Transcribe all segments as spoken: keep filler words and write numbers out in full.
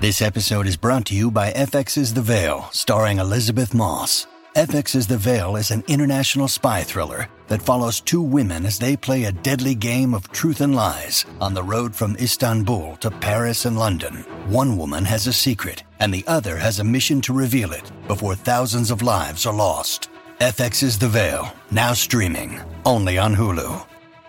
This episode is brought to you by F X's The Veil, starring Elizabeth Moss. F X's The Veil is an international spy thriller that follows two women as they play a deadly game of truth and lies on the road from Istanbul to Paris and London. One woman has a secret, and the other has a mission to reveal it before thousands of lives are lost. F X's The Veil, now streaming, only on Hulu.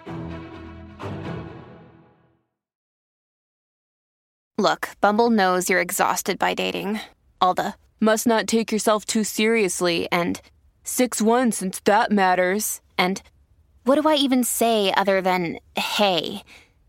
Look, Bumble knows you're exhausted by dating. All the must not take yourself too seriously and six one since that matters. And what do I even say other than hey?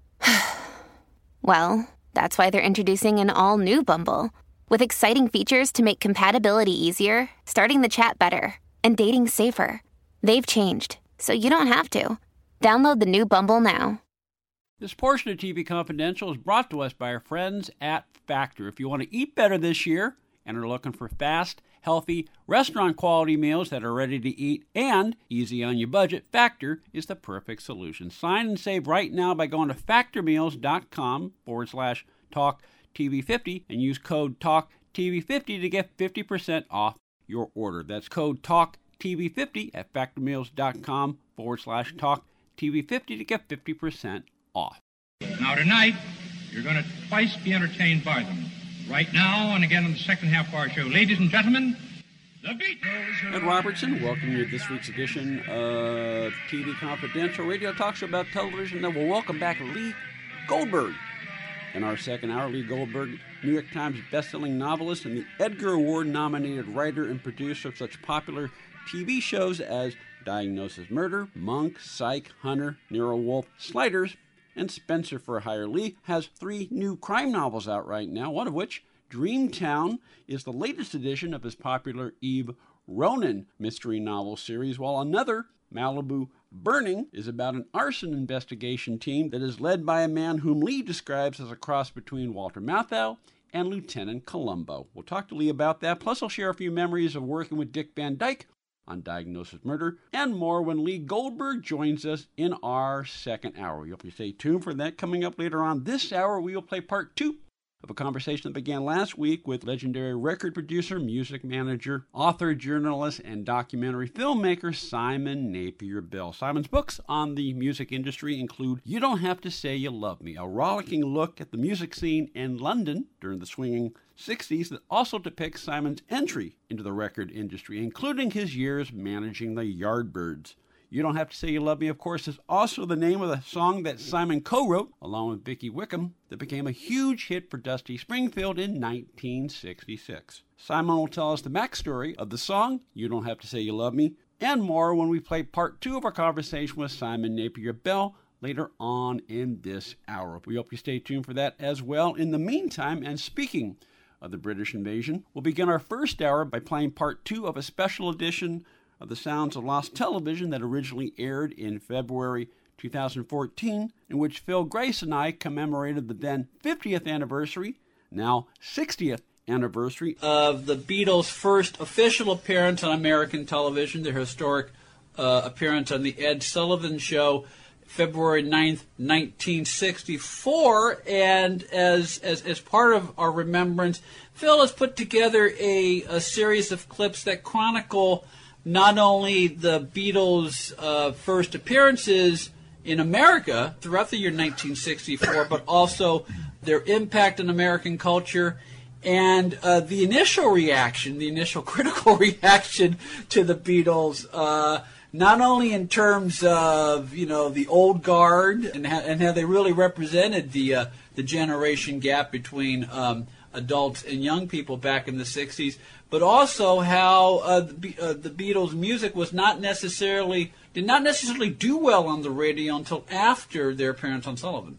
Well, that's why they're introducing an all-new Bumble with exciting features to make compatibility easier, starting the chat better, and dating safer. They've changed, so you don't have to. Download the new Bumble now. This portion of T V Confidential is brought to us by our friends at Factor. If you want to eat better this year and are looking for fast, healthy, restaurant-quality meals that are ready to eat and easy on your budget, Factor is the perfect solution. Sign and save right now by going to factormeals.com forward slash talk TV50 and use code talk T V fifty to get fifty percent off your order. That's code talk T V fifty at factormeals.com forward slash talk TV50 to get fifty percent off. Now tonight, you're going to twice be entertained by them. Right now and again in the second half of our show. Ladies and gentlemen, the Beatles. Ed Robertson, welcome you to this week's edition of T V Confidential, radio talk show about television. Then we'll welcome back Lee Goldberg. In our second hour, Lee Goldberg, New York Times bestselling novelist and the Edgar Award-nominated writer and producer of such popular T V shows as Diagnosis Murder, Monk, Psych, Hunter, Nero Wolfe, Sliders, and Spencer for Hire. Lee has three new crime novels out right now, one of which, Dreamtown, is the latest edition of his popular Eve Ronin mystery novel series, while another, Malibu Burning, is about an arson investigation team that is led by a man whom Lee describes as a cross between Walter Matthau and Lieutenant Columbo. We'll talk to Lee about that, plus I'll share a few memories of working with Dick Van Dyke on Diagnosis Murder, and more when Lee Goldberg joins us in our second hour. We hope you stay tuned for that. Coming up later on this hour, we will play part two of a conversation that began last week with legendary record producer, music manager, author, journalist, and documentary filmmaker Simon Napier Bell. Simon's books on the music industry include You Don't Have to Say You Love Me, a rollicking look at the music scene in London during the swinging sixties that also depicts Simon's entry into the record industry, including his years managing the Yardbirds. You Don't Have to Say You Love Me, of course, is also the name of the song that Simon co-wrote, along with Vicky Wickham, that became a huge hit for Dusty Springfield in nineteen sixty-six. Simon will tell us the backstory of the song, You Don't Have to Say You Love Me, and more when we play part two of our conversation with Simon Napier Bell later on in this hour. We hope you stay tuned for that as well. In the meantime, and speaking of the British invasion, we'll begin our first hour by playing part two of a special edition of The Sounds of Lost Television that originally aired in February two thousand fourteen, in which Phil Grace and I commemorated the then fiftieth anniversary, now sixtieth anniversary, of the Beatles' first official appearance on American television, their historic uh, appearance on The Ed Sullivan Show, February ninth, nineteen sixty-four, and as, as as part of our remembrance, Phil has put together a, a series of clips that chronicle not only the Beatles' uh, first appearances in America throughout the year nineteen sixty-four, but also their impact on American culture and uh, the initial reaction, the initial critical reaction to the Beatles, uh, not only in terms of, you know, the old guard and how, and how they really represented the uh, the generation gap between um, adults and young people back in the sixties, but also how uh, the, uh, the Beatles' music was not necessarily did not necessarily do well on the radio until after their appearance on Sullivan.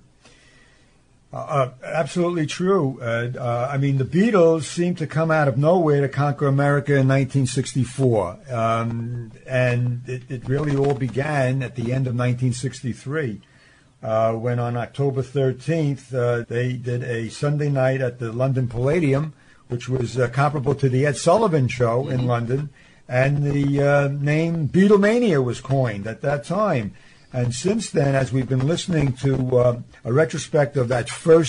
Uh, uh, absolutely true. Uh, uh, I mean, the Beatles seemed to come out of nowhere to conquer America in nineteen sixty-four, um, and it, it really all began at the end of nineteen sixty-three. Uh, when on October thirteenth, uh, they did a Sunday night at the London Palladium, which was uh, comparable to the Ed Sullivan Show mm-hmm. in London, and the uh, name Beatlemania was coined at that time. And since then, as we've been listening to uh, a retrospect of that first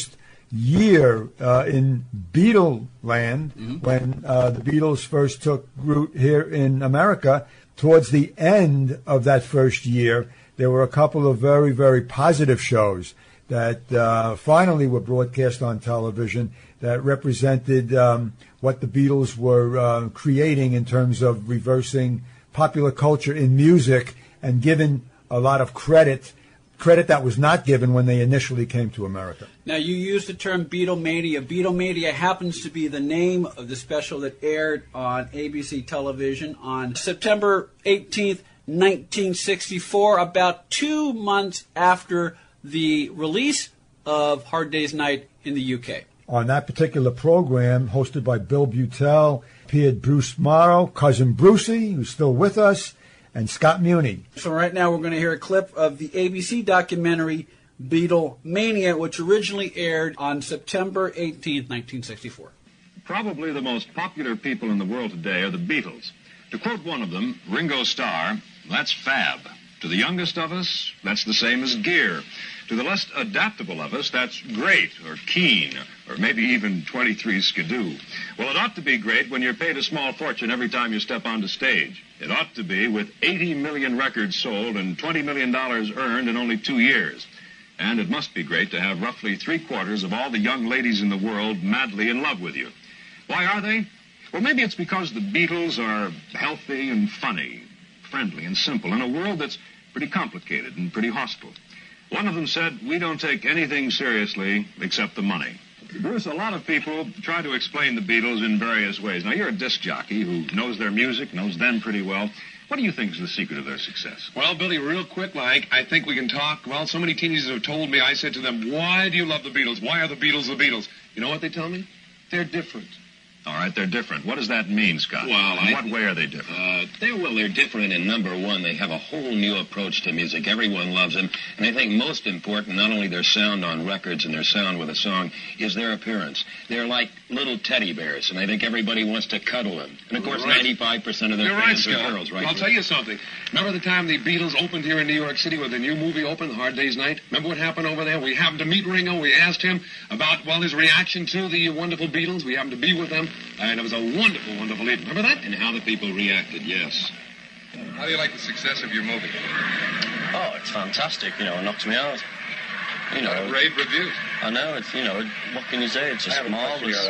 year uh, in Beatle land, mm-hmm. when uh, the Beatles first took root here in America. Towards the end of that first year, there were a couple of very, very positive shows that uh, finally were broadcast on television that represented um, what the Beatles were uh, creating in terms of reversing popular culture in music and giving a lot of credit, credit that was not given when they initially came to America. Now, you used the term Beatlemania. Beatlemania happens to be the name of the special that aired on A B C television on September eighteenth, nineteen sixty-four, about two months after the release of Hard Day's Night in the U K. On that particular program, hosted by Bill Beutel, appeared Bruce Morrow, Cousin Brucey, who's still with us, and Scott Muni. So right now we're going to hear a clip of the A B C documentary Beatlemania, which originally aired on September eighteenth, nineteen sixty-four. Probably the most popular people in the world today are the Beatles. To quote one of them, Ringo Starr, that's fab. To the youngest of us, that's the same as gear. To the less adaptable of us, that's great, or keen, or maybe even twenty-three skidoo. Well, it ought to be great when you're paid a small fortune every time you step onto stage. It ought to be with eighty million records sold and twenty million dollars earned in only two years. And it must be great to have roughly three-quarters of all the young ladies in the world madly in love with you. Why are they? Well, maybe it's because the Beatles are healthy and funny, friendly and simple in a world that's pretty complicated and pretty hostile. One of them said, we don't take anything seriously except the money. Bruce, a lot of people try to explain the Beatles in various ways. Now, you're a disc jockey who knows their music, knows them pretty well. What do you think is the secret of their success? Well, Billy, real quick, like, I think we can talk. Well, so many teenagers have told me, I said to them, why do you love the Beatles? Why are the Beatles the Beatles? You know what they tell me? They're different. All right, they're different. What does that mean, Scott? Well, in I, what way are they different? Uh, they're, well, they're different in number one. They have a whole new approach to music. Everyone loves them. And I think most important, not only their sound on records and their sound with a song, is their appearance. They're like little teddy bears, and I think everybody wants to cuddle them. And, of course, right. ninety-five percent of their You're fans right, are girls, right? I'll tell you something. Remember the time the Beatles opened here in New York City when the new movie opened, Hard Day's Night? Remember what happened over there? We happened to meet Ringo. We asked him about, well, his reaction to the wonderful Beatles. We happened to be with them, and it was a wonderful, wonderful evening. Remember that? And how the people reacted, yes. How do you like the success of your movie? Oh, it's fantastic. You know, it knocks me out. You know, uh, rave reviews. I know. It's, you know, what can you say? It's just marvelous.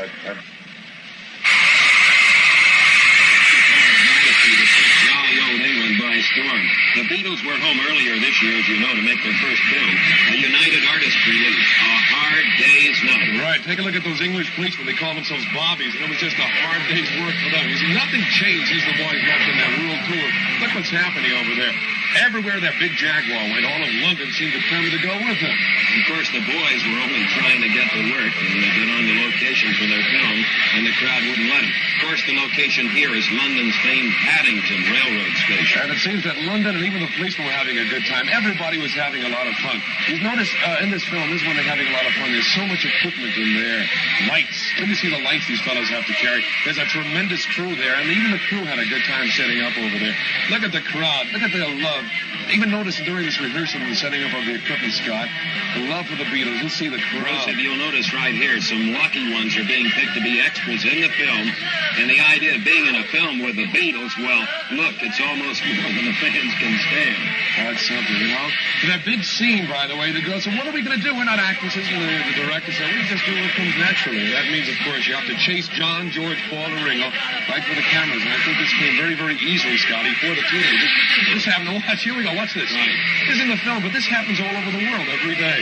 Old England by storm. The Beatles were home earlier this year, as you know, to make their first film, a United Artists release, A Hard Day's Night. Right, take a look at those English policemen. They call themselves Bobbies, and it was just a hard day's work for them. You see, nothing changed since the boys left in that world tour. Look what's happening over there. Everywhere that big Jaguar went, all of London seemed determined to go with him. Of course, the boys were only trying to get to work and they get on the location for their film, and the crowd wouldn't let them. Of course, the location here is London's famed Paddington Railroad Station. And it seems that London and even the policemen were having a good time. Everybody was having a lot of fun. You've noticed uh, in this film, this is when they're having a lot of fun. There's so much equipment in there. Lights. Let me see the lights these fellows have to carry. There's a tremendous crew there, and even the crew had a good time setting up over there. Look at the crowd. Look at their love. Even notice during this rehearsal and the setting up of the equipment, Scott, the love for the Beatles. You'll see the crowd. Bruce, if you'll notice right here, some lucky ones are being picked to be extras in the film. And the idea of being in a film with the Beatles, well, look, it's almost more than the fans can stand. That's something, you know? For that big scene, by the way, the girls said, what are we going to do? We're not actresses. And the, the director said, we just do what comes naturally. That means, of course, you have to chase John, George, Paul, and Ringo right for the cameras. And I think this came very, very easily, Scotty, for the teenagers. This happened to watch. Here we go. Watch this. Right. This is in the film, but this happens all over the world every day.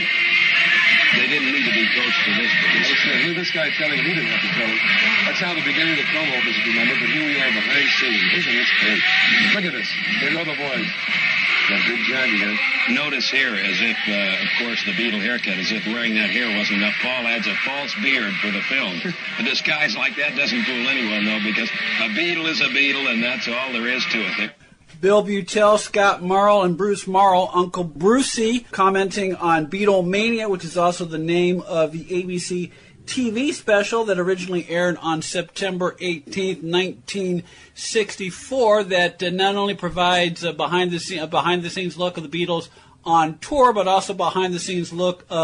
They didn't need to be coached for this. Look at this guy telling him. He didn't have to tell him. That's how the beginning of the film opens, if you remember. But here we are behind scenes. Isn't this great? Look at this. There go the boys. That big Johnny there. Notice here, as if, uh, of course, the Beatle haircut, as if wearing that hair wasn't enough. Paul adds a false beard for the film. A disguise like that doesn't fool anyone, though, because a Beatle is a Beatle, and that's all there is to it. Bill Beutel, Scott Morrow, and Bruce Morrow, Uncle Brucey, commenting on Beatlemania, which is also the name of the A B C T V special that originally aired on September eighteenth, nineteen sixty-four, that uh, not only provides a behind-the-scenes, a behind-the-scenes look of the Beatles on tour, but also behind-the-scenes look of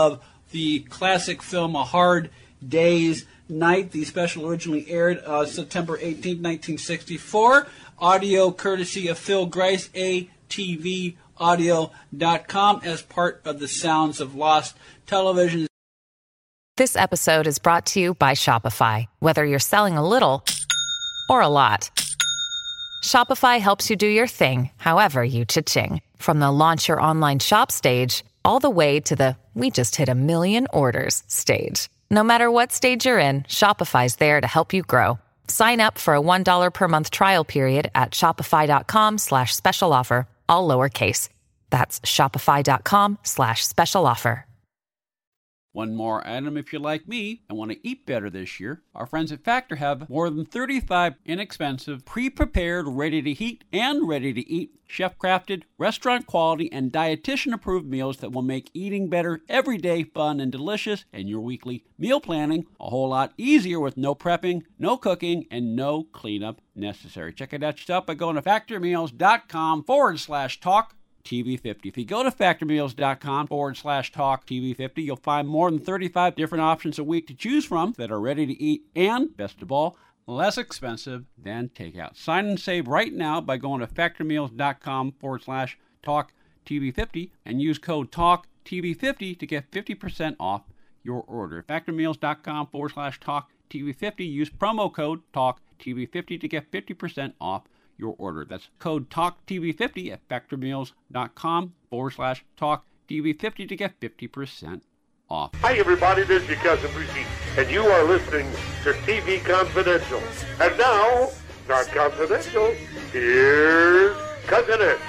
the classic film A Hard Day's Night. The special originally aired uh, September eighteenth, nineteen sixty-four. Audio courtesy of Phil Grice, A T V audio dot com, as part of the Sounds of Lost Television. This episode is brought to you by Shopify. Whether you're selling a little or a lot, Shopify helps you do your thing, however you cha-ching. From the launch your online shop stage, all the way to the we just hit a million orders stage. No matter what stage you're in, Shopify's there to help you grow. Sign up for a one dollar per month trial period at shopify.com slash special offer, all lowercase. That's shopify.com slash special offer. One more item if you're like me and want to eat better this year. Our friends at Factor have more than thirty-five inexpensive, pre-prepared, ready-to-heat and ready-to-eat, chef-crafted, restaurant-quality, and dietitian-approved meals that will make eating better every day fun and delicious, and your weekly meal planning a whole lot easier with no prepping, no cooking, and no cleanup necessary. Check it out yourself by going to factormeals.com forward slash talk. T V fifty. If you go to factormeals.com forward slash talk TV fifty, you'll find more than thirty-five different options a week to choose from that are ready to eat and, best of all, less expensive than takeout. Sign and save right now by going to factormeals.com forward slash talk TV fifty and use code talk T V fifty to get fifty percent off your order. Factormeals.com forward slash talk TV fifty. Use promo code talk T V fifty to get fifty percent off your order. That's code talk T V fifty at factormeals.com forward slash talk T V fifty to get fifty percent off. Hi everybody, this is your Cousin Brucey, and you are listening to T V Confidential. And now, not confidential, here's Cousin Ed.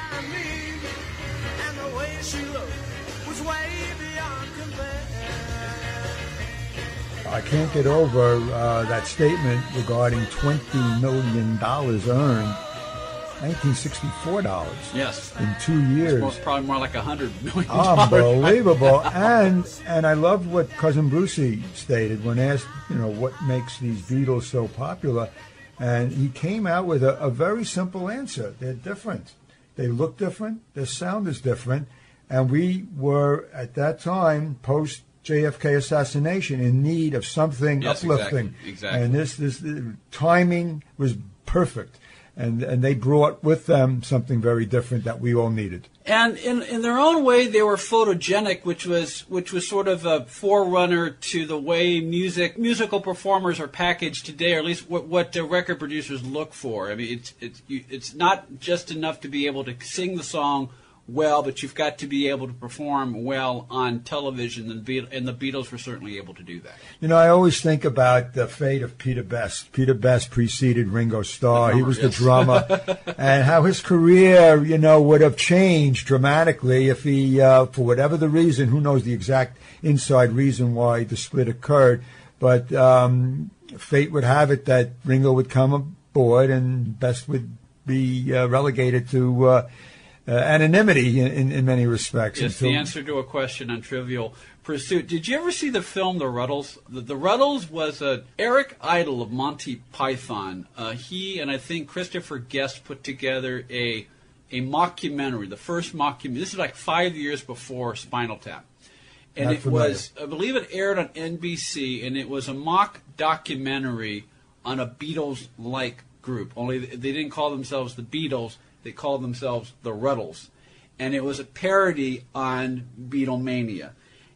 I can't get over uh, that statement regarding twenty million dollars earned. nineteen sixty-four dollars. Yes. In two years. It's probably more like one hundred million dollars. Unbelievable. and and I loved what Cousin Brucey stated when asked, you know, what makes these Beatles so popular. And he came out with a, a very simple answer. They're different. They look different. Their sound is different. And we were, at that time, post J F K assassination, in need of something yes, uplifting. Exactly, exactly. And this, this the timing was perfect. And and they brought with them something very different that we all needed. And in in their own way, they were photogenic, which was which was sort of a forerunner to the way music musical performers are packaged today, or at least what what the record producers look for. I mean, it's it's it's not just enough to be able to sing the song well, but you've got to be able to perform well on television, and, Be- and the Beatles were certainly able to do that. You know, I always think about the fate of Peter Best. Peter Best preceded Ringo Starr. He was yes. the drummer, and how his career, you know, would have changed dramatically if he, uh, for whatever the reason, who knows the exact inside reason why the split occurred, but um, fate would have it that Ringo would come aboard and Best would be uh, relegated to Uh, Uh, anonymity in, in, in many respects. It's until... the answer to a question on Trivial Pursuit. Did you ever see the film The Ruddles? The, the Ruddles was a Eric Idle of Monty Python. Uh, he and I think Christopher Guest put together a a mockumentary, the first mockumentary. This is like five years before Spinal Tap. And Not it familiar. was, I believe it aired on N B C, and it was a mock documentary on a Beatles-like group. Only they didn't call themselves the Beatles. They called themselves the Ruddles. And it was a parody on Beatlemania.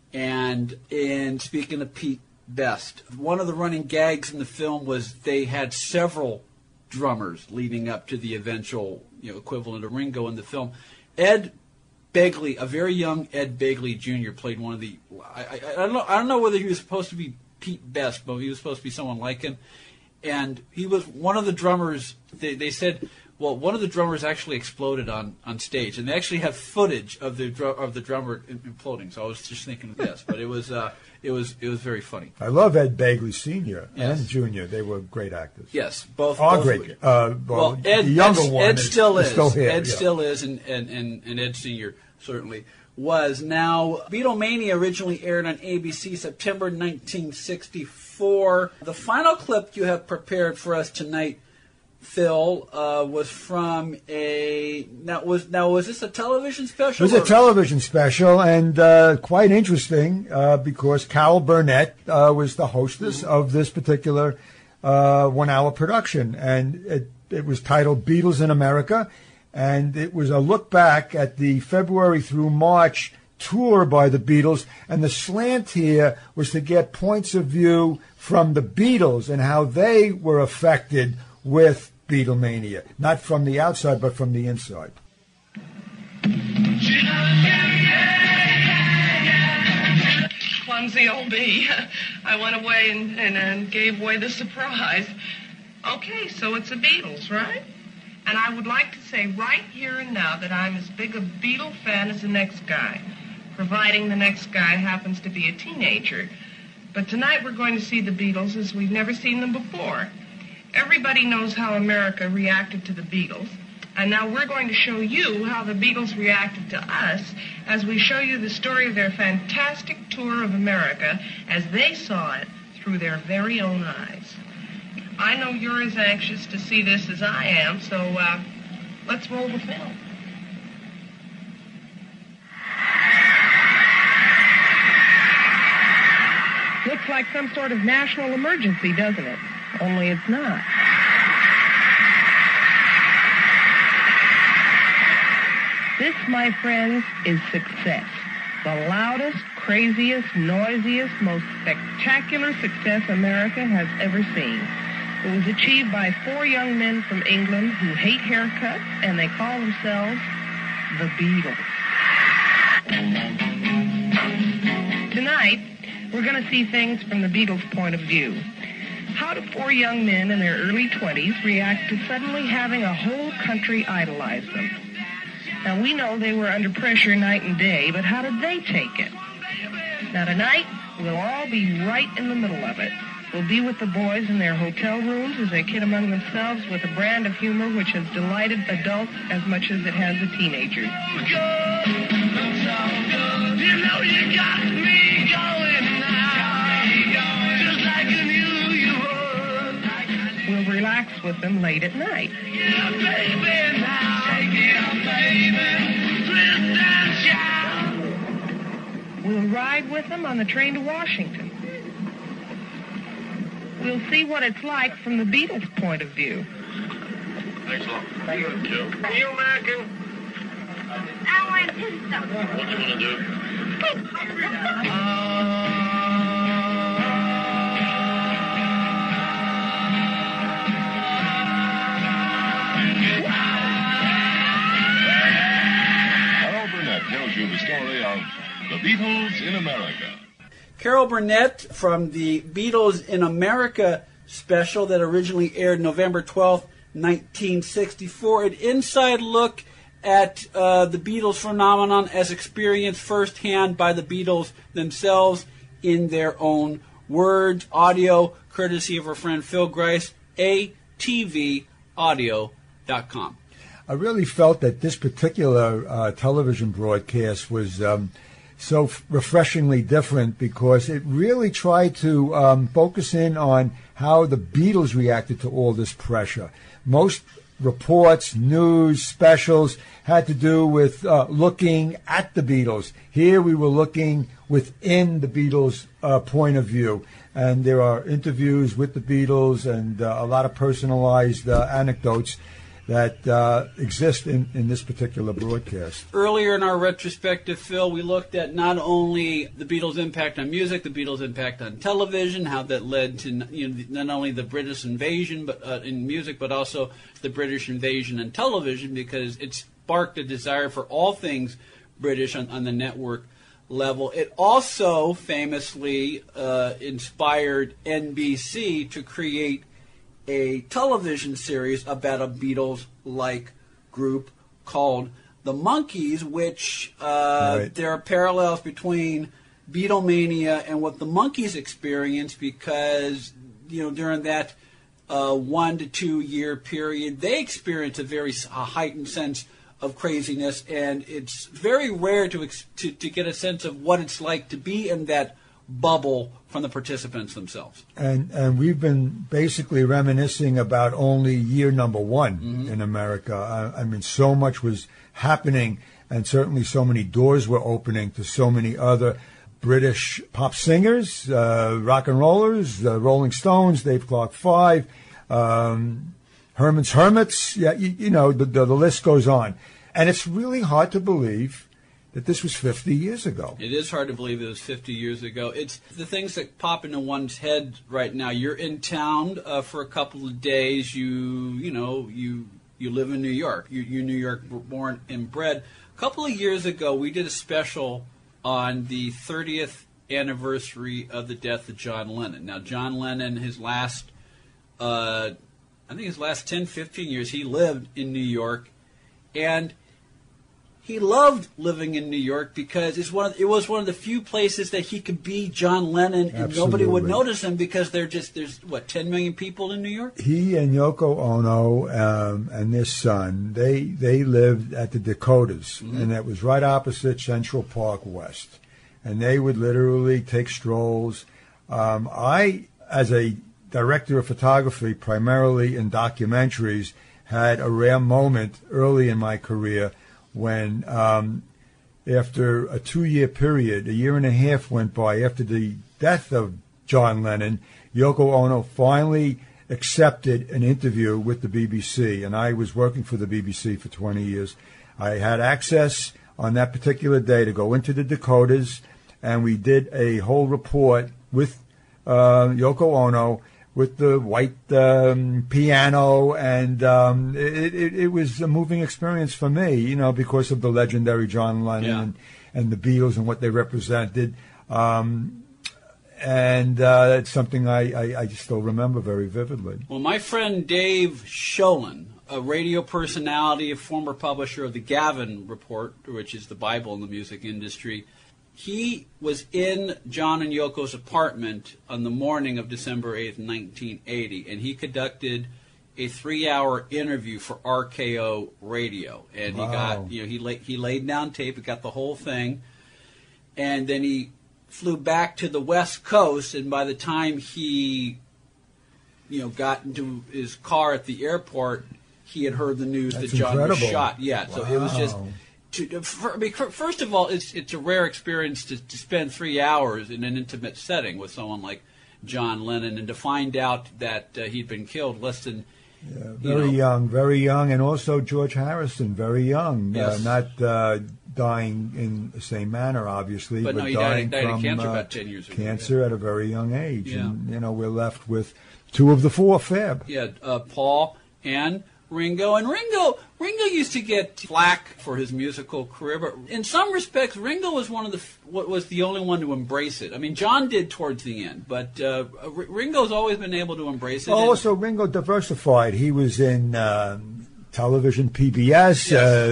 And in speaking of Pete Best, one of the running gags in the film was they had several drummers leading up to the eventual, you know, equivalent of Ringo in the film. Ed Begley, a very young Ed Begley Junior played one of the. I, I, I don't know. I don't know whether he was supposed to be Pete Best, but he was supposed to be someone like him. And he was one of the drummers. They, they said. Well, one of the drummers actually exploded on, on stage, and they actually have footage of the dr- of the drummer imploding. So I was just thinking of this, but it was uh, it was it was very funny. I love Ed Begley Senior Yes. and Junior They were great actors. Yes, both. Are both great. Uh, well, well, Ed, the younger Ed, one Ed is, still is. is still here. Ed yeah. still is, and, and, and, and Ed Senior certainly was. Now, Beatlemania originally aired on A B C September nineteen sixty-four. The final clip you have prepared for us tonight Phil, uh, was from a now was now was this a television special? It was a television special, and uh, quite interesting uh, because Carol Burnett uh, was the hostess mm-hmm. of this particular uh, one-hour production, and it, it was titled Beatles in America, and it was a look back at the February through March tour by the Beatles, and the slant here was to get points of view from the Beatles and how they were affected with Beatlemania, not from the outside, but from the inside. Clumsy old me. I went away and, and, and gave away the surprise. Okay, so it's the Beatles, right? And I would like to say right here and now that I'm as big a Beatle fan as the next guy, providing the next guy happens to be a teenager. But tonight we're going to see the Beatles as we've never seen them before. Everybody knows how America reacted to the Beatles, and now we're going to show you how the Beatles reacted to us as we show you the story of their fantastic tour of America as they saw it through their very own eyes. I know you're as anxious to see this as I am, so uh, let's roll the film. Looks like some sort of national emergency, doesn't it? Only it's not. This, my friends, is success. The loudest, craziest, noisiest, most spectacular success America has ever seen. It was achieved by four young men from England who hate haircuts, and they call themselves the Beatles. Tonight, we're going to see things from the Beatles' point of view. How do four young men in their early twenties react to suddenly having a whole country idolize them? Now, we know they were under pressure night and day, but how did they take it? Now, tonight, we'll all be right in the middle of it. We'll be with the boys in their hotel rooms as they kid among themselves with a brand of humor which has delighted adults as much as it has the teenagers. You know you got me going now, just like I knew you would. We'll relax with them late at night. Yeah, baby, now, take it up, baby, twist and shout. We'll ride with them on the train to Washington. We'll see what it's like from the Beatles' point of view. Thanks a lot. Thank you. Joe. Are you American? I want pizza. What do you want to do? Carol Burnett tells you the story of the Beatles in America. Carol Burnett from the Beatles in America special that originally aired November twelfth, nineteen sixty-four. An inside look at uh, the Beatles phenomenon as experienced firsthand by the Beatles themselves in their own words. Audio courtesy of our friend Phil Grice, A T V audio dot com. I really felt that this particular uh, television broadcast was um, so f- refreshingly different because it really tried to um, focus in on how the Beatles reacted to all this pressure. Most reports, news, specials had to do with uh, looking at the Beatles. Here we were looking within the Beatles' uh, point of view. And there are interviews with the Beatles and uh, a lot of personalized uh, anecdotes that uh, exist in, in this particular broadcast. Earlier in our retrospective, Phil, we looked at not only the Beatles' impact on music, the Beatles' impact on television, how that led to, you know, not only the British invasion but uh, in music, but also the British invasion in television, because it sparked a desire for all things British on, on the network level. It also famously uh, inspired N B C to create a television series about a Beatles-like group called The Monkees, which uh, right. there are parallels between Beatlemania and what the Monkees experienced because, you know, during that uh, one to two year period, they experienced a very a heightened sense of craziness, and it's very rare to, to to get a sense of what it's like to be in that bubble from the participants themselves. And and we've been basically reminiscing about only year number one mm-hmm. in America. I, I mean, so much was happening, and certainly so many doors were opening to so many other British pop singers, uh, rock and rollers, uh, Rolling Stones, Dave Clark Five, um, Herman's Hermits. Yeah, you, you know, the, the the list goes on, and it's really hard to believe that this was fifty years ago. It is hard to believe it was fifty years ago. It's the things that pop into one's head right now. You're in town uh, for a couple of days. You, you know, you you live in New York. You, you're New York born and bred. A couple of years ago, we did a special on the thirtieth anniversary of the death of John Lennon. Now, John Lennon, his last, uh, I think his last ten, fifteen years, he lived in New York, and he loved living in New York because it's one of, it was one of the few places that he could be John Lennon and Absolutely. Nobody would notice him because they're just, there's, what, ten million people in New York? He and Yoko Ono um, and their son, they they lived at the Dakotas, mm-hmm. and it was right opposite Central Park West. And they would literally take strolls. Um, I, as a director of photography, primarily in documentaries, had a rare moment early in my career when, um, after a two-year period, a year and a half went by after the death of John Lennon, Yoko Ono finally accepted an interview with the B B C, and I was working for the B B C for twenty years. I had access on that particular day to go into the Dakotas, and we did a whole report with uh, Yoko Ono, with the white um, piano, and um, it, it, it was a moving experience for me, you know, because of the legendary John Lennon yeah. and, and the Beatles and what they represented. Um, and uh, it's something I, I, I still remember very vividly. Well, my friend Dave Sholin, a radio personality, a former publisher of the Gavin Report, which is the Bible in the music industry, he was in John and Yoko's apartment on the morning of December eighth, nineteen eighty, and he conducted a three-hour interview for R K O Radio. And wow. he got, you know, he laid, he laid down tape, he got the whole thing, and then he flew back to the West Coast, and by the time he, you know, got into his car at the airport, he had heard the news That's that John incredible. was shot. Yeah, wow. so it was just... To, for, I mean, first of all, it's it's a rare experience to, to spend three hours in an intimate setting with someone like John Lennon, and to find out that uh, he'd been killed less than yeah, very you know, young, very young, and also George Harrison, very young, yes. uh, not uh, dying in the same manner, obviously, but, but no, he dying died, died from of cancer uh, about ten years ago. cancer yeah. at a very young age, Yeah. and you know we're left with two of the four Fab. Yeah, uh, Paul and Ringo, and Ringo Ringo used to get flack for his musical career, but in some respects, Ringo was one of the was the only one to embrace it. I mean, John did towards the end, but uh, Ringo's always been able to embrace it. Oh, also, Ringo diversified. He was in uh, television, P B S. Yes.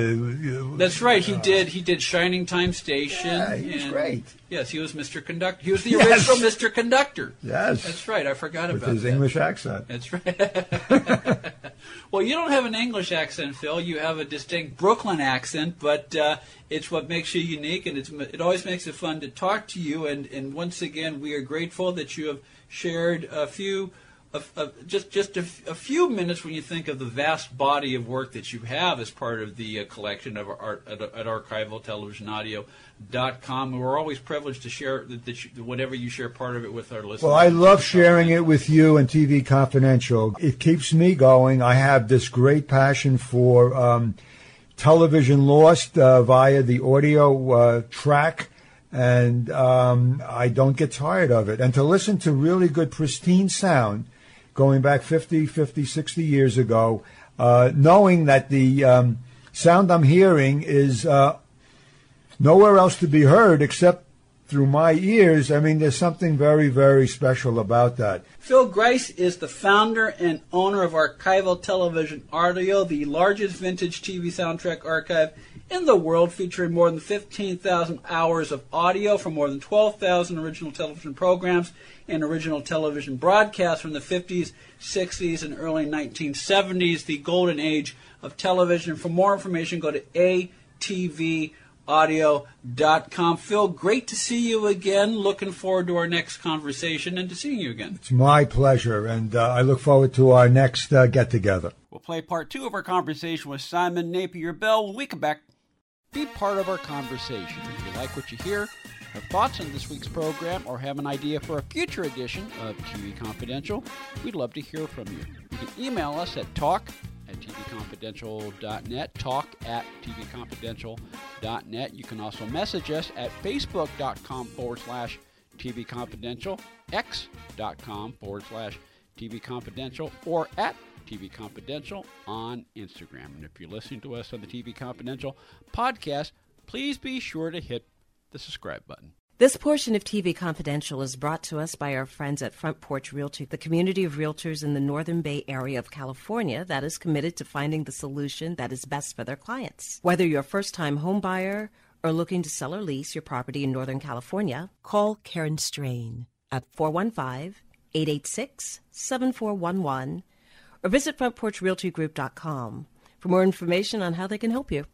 Uh, That's right. He did. He did Shining Time Station. Yeah, he was and, great. Yes, he was Mister Conductor. He was the Yes. original Mister Conductor. Yes, that's right. I forgot with about his that. English accent. That's right. Well, you don't have an English accent, Phil. You have a distinct Brooklyn accent, but uh, it's what makes you unique, and it's, it always makes it fun to talk to you. And, and once again, we are grateful that you have shared a few, a, a, just just a, a few minutes when you think of the vast body of work that you have as part of the uh, collection of art at, at archival television audio dot com. We're always privileged to share that, that you, whatever you share part of it with our listeners. Well, I love sharing it with you and T V Confidential. It keeps me going. I have this great passion for um, television lost uh, via the audio uh, track, and um, I don't get tired of it. And to listen to really good, pristine sound going back fifty, fifty, sixty years ago, uh, knowing that the um, sound I'm hearing is uh, nowhere else to be heard except through my ears. I mean, there's something very, very special about that. Phil Grice is the founder and owner of Archival Television Audio, the largest vintage T V soundtrack archive in the world, featuring more than fifteen thousand hours of audio from more than twelve thousand original television programs and original television broadcasts from the fifties, sixties, and early nineteen seventies, the golden age of television. For more information, go to A T V audio dot com. Phil, great to see you again. Looking forward to our next conversation and to seeing you again. It's my pleasure, and uh, I look forward to our next uh, get-together. We'll play part two of our conversation with Simon Napier-Bell when we come back. Be part of our conversation. If you like what you hear, have thoughts on this week's program, or have an idea for a future edition of T V Confidential, we'd love to hear from you. You can email us at talk at t v confidential dot net, talk at t v confidential dot net. You can also message us at facebook.com forward slash tvconfidential, x.com forward slash tvconfidential, or at T V Confidential on Instagram. And if you're listening to us on the T V Confidential podcast, please be sure to hit the subscribe button. This portion of T V Confidential is brought to us by our friends at Front Porch Realty, the community of realtors in the Northern Bay area of California that is committed to finding the solution that is best for their clients. Whether you're a first-time home buyer or looking to sell or lease your property in Northern California, call Karen Strain at four one five, eight eight six, seven four one one or visit front porch realty group dot com for more information on how they can help you.